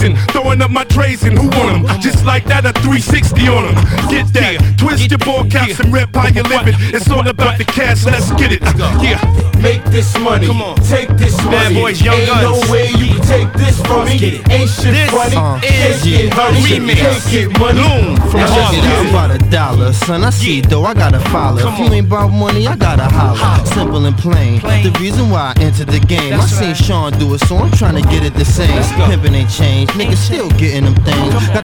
blazing, throwing up my trays and who want them? Just like that, a 360 on them. Get that, twist your ball caps and rip how you living. It's all about the cash, let's get it. Yeah, make this money, take this money. Bad Boys, Young Ain't Guns. no way you can take this from me. Ain't shit This funny. is Can't get honey, remix. can't get money. Loom from Now let's Harlem. get I'm it. about $1, son. I see though, I gotta follow. If you ain't about money, I gotta holler. Simple and plain. The reason why I entered the game, I seen Sean do it, so I'm trying to get it the same. Pimpin' ain't changed, niggas still getting them things. Got